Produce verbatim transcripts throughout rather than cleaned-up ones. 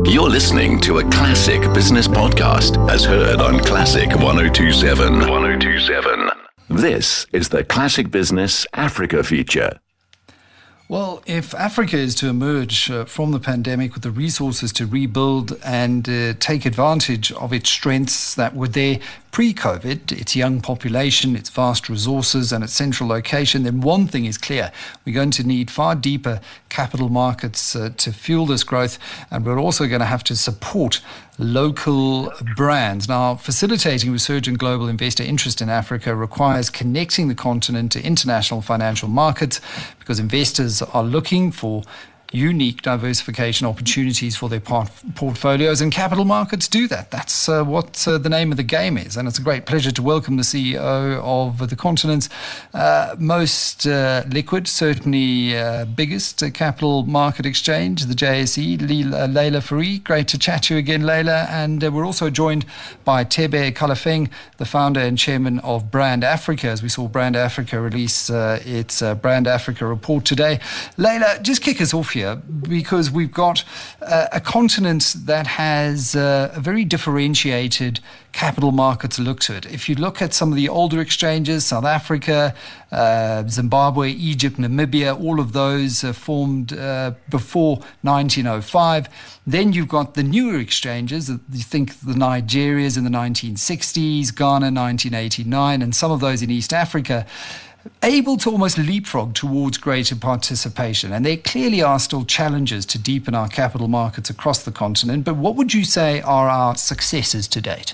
You're listening to a classic business podcast as heard on Classic one oh two point seven. one oh two point seven. This is the Classic Business Africa feature. Well, if Africa is to emerge uh, from the pandemic with the resources to rebuild and uh, take advantage of its strengths that were there pre-COVID, its young population, its vast resources and its central location, then one thing is clear. We're going to need far deeper capital markets uh, to fuel this growth, and we're also going to have to support local brands. Now, facilitating resurgent global investor interest in Africa requires connecting the continent to international financial markets because investors are looking for unique diversification opportunities for their part- portfolios, and capital markets do that. That's uh, what uh, the name of the game is, and it's a great pleasure to welcome the C E O of the continent's uh, most uh, liquid, certainly uh, biggest uh, capital market exchange, the J S E, Leila, Leila Fourie. Great to chat to you again, Leila, and uh, we're also joined by Thebe Kgalefeng, the founder and chairman of Brand Africa, as we saw Brand Africa release uh, its uh, Brand Africa report today. Leila, just kick us off here, because we've got uh, a continent that has uh, a very differentiated capital markets look to it. If you look at some of the older exchanges, South Africa, uh, Zimbabwe, Egypt, Namibia, all of those uh, formed uh, before nineteen oh five. Then you've got the newer exchanges. You think the Nigerias in the nineteen sixties, Ghana nineteen eighty-nine, and some of those in East Africa, able to almost leapfrog towards greater participation. And there clearly are still challenges to deepen our capital markets across the continent. But what would you say are our successes to date?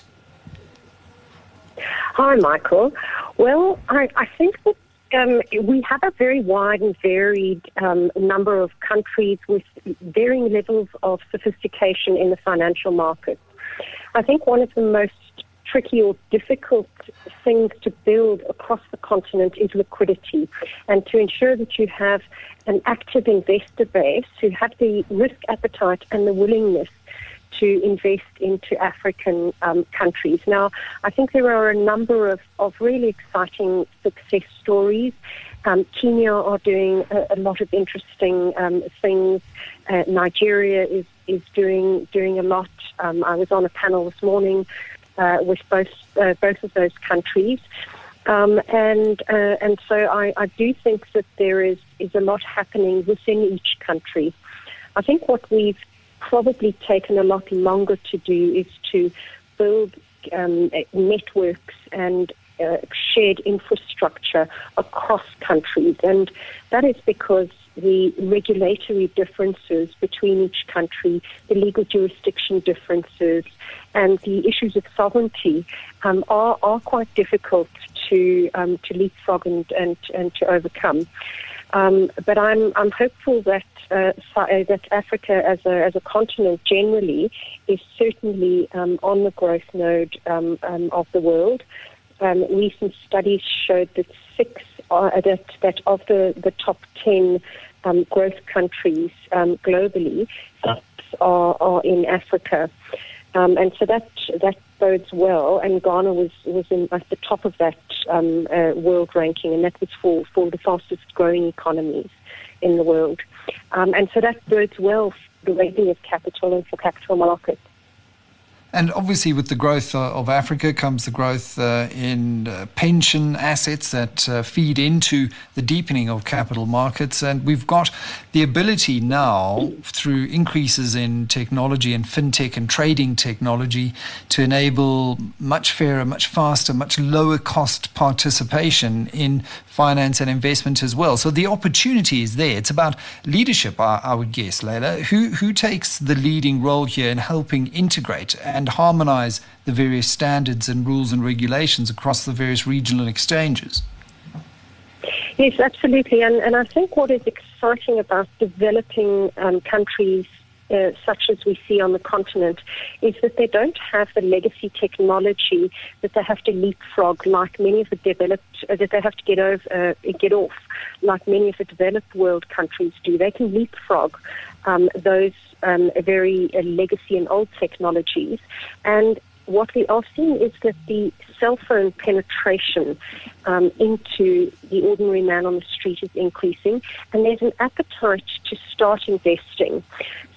Hi, Michael. Well, I, I think that um, we have a very wide and varied um, number of countries with varying levels of sophistication in the financial markets. I think one of the most tricky or difficult things to build across the continent is liquidity, and to ensure that you have an active investor base who have the risk appetite and the willingness to invest into African um, countries. Now, I think there are a number of, of really exciting success stories. Um, Kenya are doing a, a lot of interesting um, things. Uh, Nigeria is is doing doing a lot. Um, I was on a panel this morning Uh, with both uh, both of those countries, um, and uh, and so I, I do think that there is, is a lot happening within each country. I think what we've probably taken a lot longer to do is to build um, networks and uh, shared infrastructure across countries, and that is because the regulatory differences between each country, the legal jurisdiction differences, and the issues of sovereignty um, are, are quite difficult to um, to leapfrog and, and, and to overcome. Um, but I'm I'm hopeful that uh, that Africa as a as a continent generally is certainly um, on the growth node um, um, of the world. Um, recent studies showed that six are, that that of the, the top ten um, growth countries um, globally are, are in Africa, um, and so that that bodes well. And Ghana was was in, at the top of that um, uh, world ranking, and that was for, for the fastest growing economies in the world. Um, and so that bodes well for the raising of capital and for capital markets. And obviously with the growth uh, of Africa comes the growth uh, in uh, pension assets that uh, feed into the deepening of capital markets. And we've got the ability now, through increases in technology and fintech and trading technology, to enable much fairer, much faster, much lower cost participation in finance and investment as well. So the opportunity is there. It's about leadership, I, I would guess, Leila. Who, who takes the leading role here in helping integrate and and harmonize the various standards and rules and regulations across the various regional exchanges? Yes, absolutely. And, and I think what is exciting about developing um, countries uh, such as we see on the continent is that they don't have the legacy technology that they have to leapfrog like many of the developed, uh, that they have to get over, uh, get off like many of the developed world countries do. They can leapfrog um, those um, very uh, legacy and old technologies. And what we are seeing is that the cell phone penetration um, into the ordinary man on the street is increasing, and there's an appetite to start investing.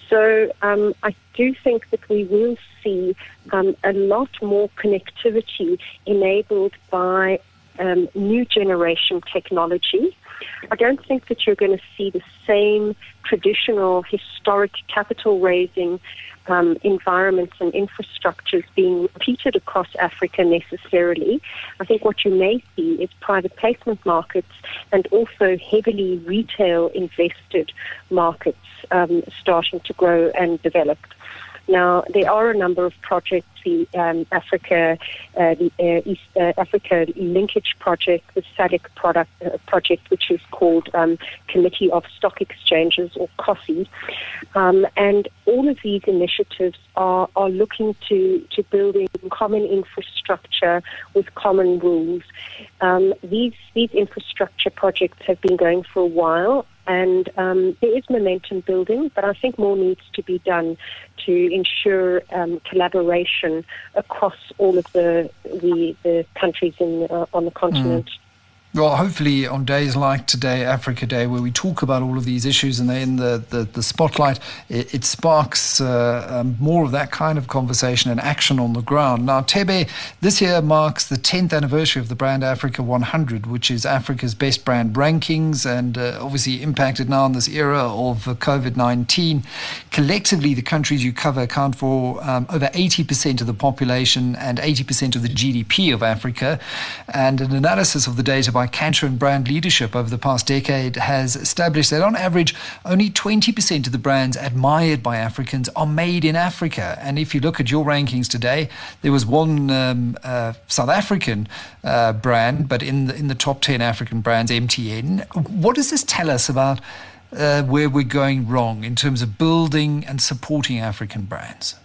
So um, I do think that we will see um, a lot more connectivity enabled by um, new generation technology. I don't think that you're going to see the same traditional historic capital raising um, environments and infrastructures being repeated across Africa necessarily. I think what you may see is private placement markets and also heavily retail invested markets um, starting to grow and develop. Now, there are a number of projects, the um, Africa, uh, the uh, East uh, Africa Linkage Project, the S A D C product, uh, project, which is called um, Committee of Stock Exchanges, or COSI. Um, and all of these initiatives are, are looking to, to building common infrastructure with common rules. Um, these, these infrastructure projects have been going for a while. And um, there is momentum building, but I think more needs to be done to ensure um, collaboration across all of the the, the countries in uh, on the continent. Mm. Well, hopefully on days like today, Africa Day, where we talk about all of these issues and they're in the, the, the spotlight, it, it sparks uh, um, more of that kind of conversation and action on the ground. Now, Thebe, this year marks the tenth anniversary of the Brand Africa one hundred, which is Africa's best brand rankings, and uh, obviously impacted now in this era of uh, COVID nineteen. Collectively, the countries you cover account for um, over eighty percent of the population and eighty percent of the G D P of Africa. And an analysis of the data by Kantar and Brand Leadership over the past decade has established that on average only twenty percent of the brands admired by Africans are made in Africa. And if you look at your rankings today, there was one um, uh, South African uh, brand, but in the, in the top ten African brands, M T N. What does this tell us about uh, where we're going wrong in terms of building and supporting African brands?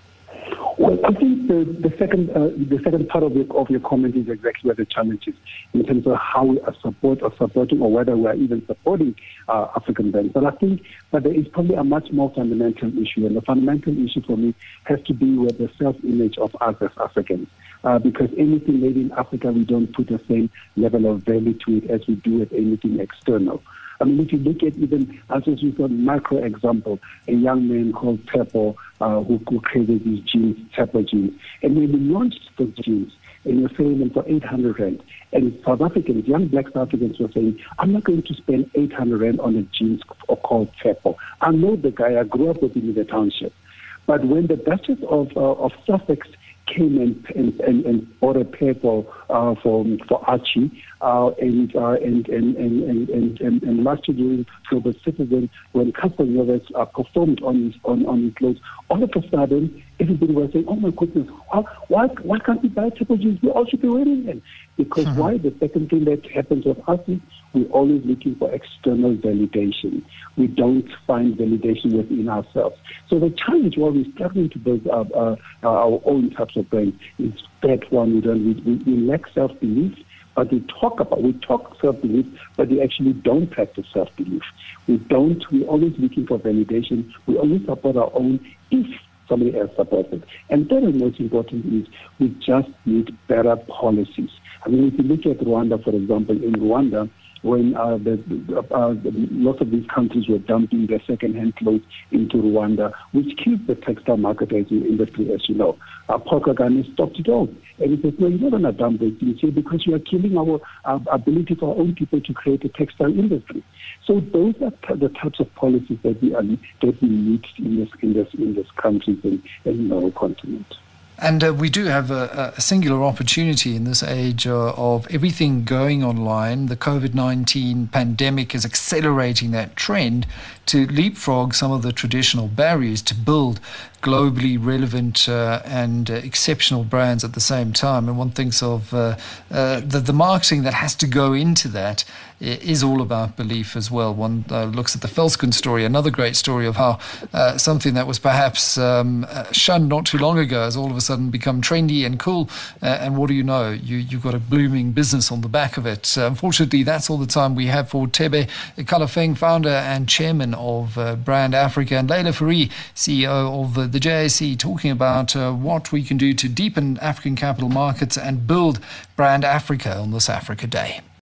Well, I think the, the second uh, the second part of your, of your comment is exactly where the challenge is in terms of how we are support or supporting, or whether we are even supporting uh, African brands. But I think that there is probably a much more fundamental issue, and the fundamental issue for me has to do with the self-image of us as Africans. Uh, because anything made in Africa, we don't put the same level of value to it as we do with anything external. I mean, if you look at even, as a sort of micro example, a young man called Peppo, uh, who, who created these jeans, Peppo jeans. And when we launched those jeans, and we were selling them for eight hundred rand, and South Africans, young black South Africans were saying, I'm not going to spend eight hundred rand on a jeans called Peppo. I know the guy, I grew up with him in the township. But when the Duchess of, uh, of Sussex came and and, and, and bought a pair for uh, for for Archie, uh, and, uh, and, and, and, and and and and last year during Global Citizen, when Castaneves uh, performed on his on, on his clothes, all of a sudden everybody was saying, "Oh my goodness, why why, why can't we buy triple jeans? We all should be wearing them." Because mm-hmm. why? The second thing that happens with us is we're always looking for external validation. We don't find validation within ourselves. So the challenge while we're struggling to build uh, uh, our own types of brands is that one, we, don't, we, we, we lack self-belief, but we talk about, we talk self-belief, but we actually don't practice self-belief. We don't, we're always looking for validation. We only support our own if somebody else supports it. And third and most important is we just need better policies. I mean, if you look at Rwanda, for example, in Rwanda, when uh, the, uh, the, lots of these countries were dumping their second-hand clothes into Rwanda, which killed the textile marketing industry, as you know. Uh, Paul Kagame stopped it all. And he said, no, you're not going to dump these things here because you are killing our, our ability for our own people to create a textile industry. So those are t- the types of policies that we, are, that we need in this, in this, in this countries and, and in our continent. And uh, we do have a, a singular opportunity in this age uh, of everything going online. The COVID nineteen pandemic is accelerating that trend to leapfrog some of the traditional barriers to build globally relevant uh, and uh, exceptional brands at the same time. And one thinks of uh, uh, the, the marketing that has to go into that is all about belief as well. One uh, looks at the Felsken story, another great story of how uh, something that was perhaps um, uh, shunned not too long ago has all of a sudden become trendy and cool. Uh, and what do you know? You, you've got a blooming business on the back of it. Uh, unfortunately, that's all the time we have for Thebe Kgalafeng, founder and chairman of uh, Brand Africa, and Leila Fourie, C E O of uh, the J A C, talking about uh, what we can do to deepen African capital markets and build Brand Africa on this Africa Day.